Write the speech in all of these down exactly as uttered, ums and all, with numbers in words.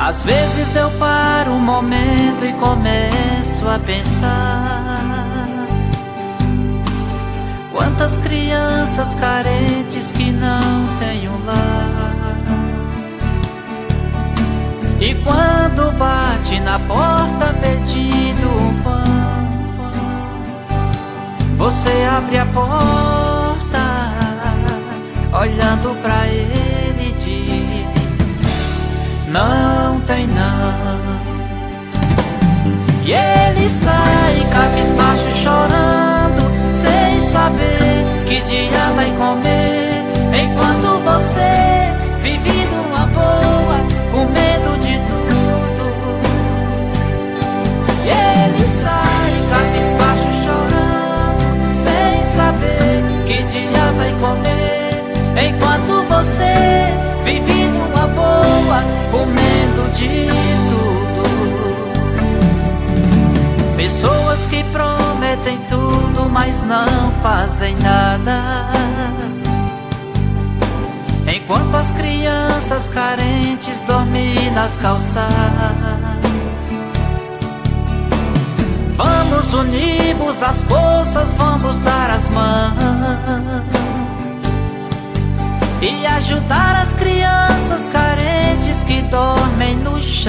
Às vezes eu paro um momento e começo a pensar quantas crianças carentes que não têm um lar. E quando bate na porta pedindo um pão, você abre a porta, olhando pra ele e diz: não tem não. E ele sai cabisbaixo chorando, sem saber que dia vai comer, enquanto você vive numa boa, com medo de tudo. E ele sai cabisbaixo chorando, sem saber que dia vai comer, enquanto você vive numa boa, com medo de tudo. Pessoas que prometem tudo, mas não fazem nada, enquanto as crianças carentes dormem nas calçadas. Vamos unirmos as forças, vamos dar as mãos e ajudar as crianças carentes que dormem no chão.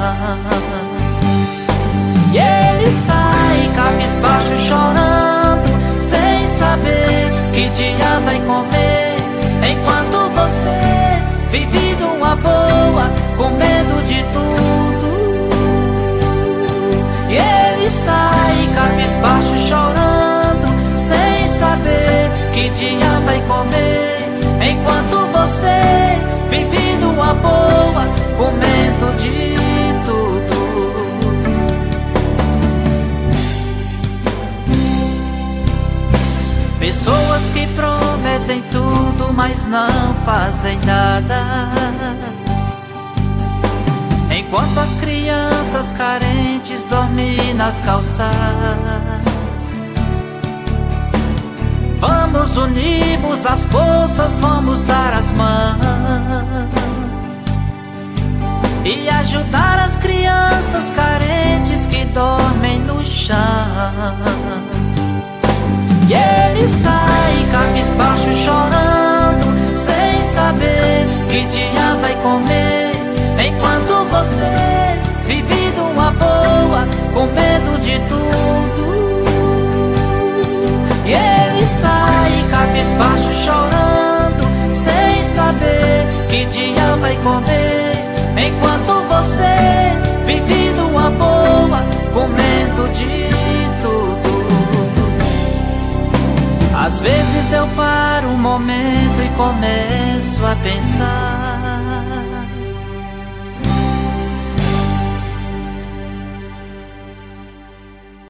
E ele sai cabisbaixo chorando, sem saber que dia vai comer, enquanto você vive numa boa, com medo de tudo. E ele sai cabisbaixo chorando, sem saber que dia vai comer, enquanto você vive numa boa, com medo de tudo. Pessoas que prometem tudo, mas não fazem nada, enquanto as crianças carentes dormem nas calçadas. Vamos unirmos as forças, vamos dar as mãos e ajudar as crianças carentes que dormem no chão. E ele sai cabisbaixo chorando, sem saber que dia vai comer, enquanto você vive numa boa, com medo de tudo. E ele sai cabisbaixo chorando, sem saber que dia vai comer, enquanto você vive numa boa, com medo de tudo. Às vezes eu paro um momento e começo a pensar